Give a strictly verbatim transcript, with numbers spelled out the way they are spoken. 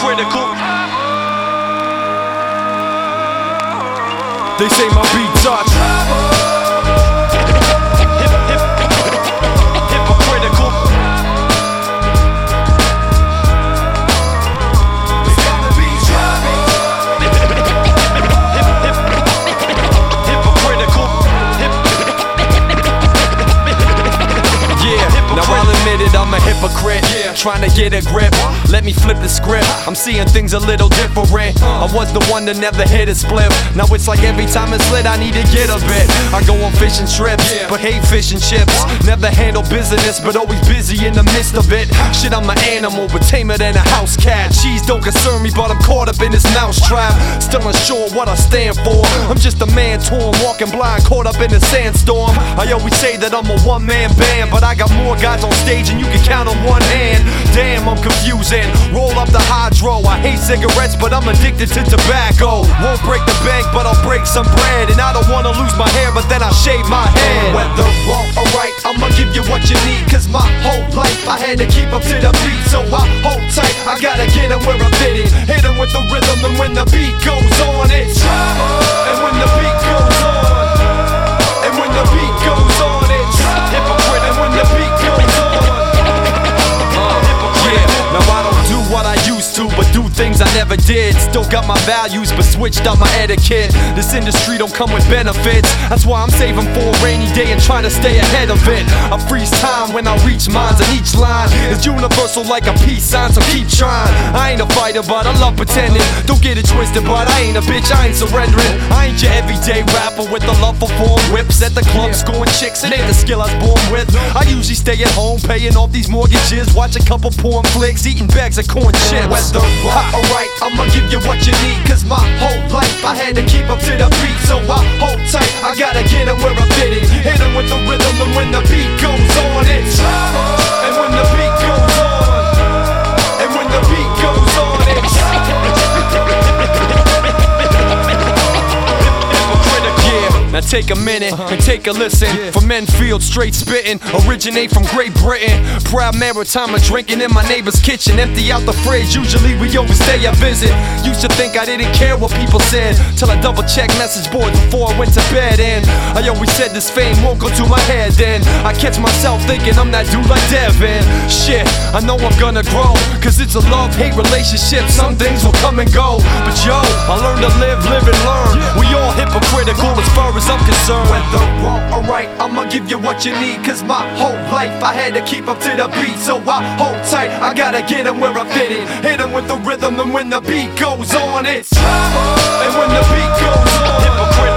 Hypocritical. They say my beat touch. Hypocritical. Hypocritical. Yeah, now I'll admit it, I'm a hypocrite. Yeah. Trying to get a grip, let me flip the script. I'm seeing things a little different. I was the one that never hit a split. Now it's like every time it's lit, I need to get a bit. I go on fishing trips, but hate fish and chips. Never handle business, but always busy in the midst of it. Shit, I'm an animal, but tamer than a house cat. Cheese don't concern me, but I'm caught up in this mouse trap. Still unsure what I stand for. I'm just a man torn, walking blind, caught up in a sandstorm. I always say that I'm a one-man band, but I got more guys on stage and you can count on one hand. Damn, I'm confusing. Roll up the hydro. I hate cigarettes, but I'm addicted to tobacco. Won't break the bank, but I'll break some bread. And I don't wanna lose my hair, but then I shave my head. Whether wrong or right, I'ma give you what you need. Cause my whole life I had to keep up to the beat. So I hold tight, I gotta get them where I fit in. Hit them with the rhythm, and when the beat goes on, it's and when the beat goes on, and when the beat goes on, it's hypocrite. And when the beat goes on, uh, hypocrite. Yeah, now I don't do what I used to, but do things I never did. Still got my values, but switched up my etiquette. This industry don't come with benefits. That's why I'm saving for a rainy day and trying to stay ahead of it. I freeze time when I reach mines, and each line is universal like a peace sign, so keep trying. I ain't a fighter, but I love pretending. Don't get it twisted, but I ain't a bitch, I ain't surrendering. I ain't your everyday rapper with a love for foreign whips at the club, scoring chicks. It ain't the skill I was born with. I usually stay at home, paying off these mortgages, watch a couple porn flicks, eating bags of corn chips. Whether wrong or right, I'ma give you what you need. Cause my whole life I had to keep up to the beat. So I hold tight, I gotta get them where I fit in. Hit them with the rhythm, and when the beat goes on, it's and when the beat goes on, and when the beat goes on, it's Now take a minute and take a listen. From Enfield, straight spittin', originate from Great Britain. Proud Maritimer drinking in my neighbor's kitchen. Empty out the fridge, usually we overstay a visit. Used to think I didn't care what people said, till I double check message boards before I went to bed. And I always said this fame won't go to my head. Then I catch myself thinking I'm that dude like Devin. Shit, I know I'm gonna grow, cause it's a love-hate relationship. Some things will come and go, but yo, I learned to live, live and learn. We all hypocritical as far as I'm concerned. Whether wrong or right, I'ma give you what you need. Cause my whole life I had to keep up to the beat. So I hold tight, I gotta get them where I fit in. Hit them with the rhythm, and when the beat goes on, it's and when the beat goes on, hypocrite.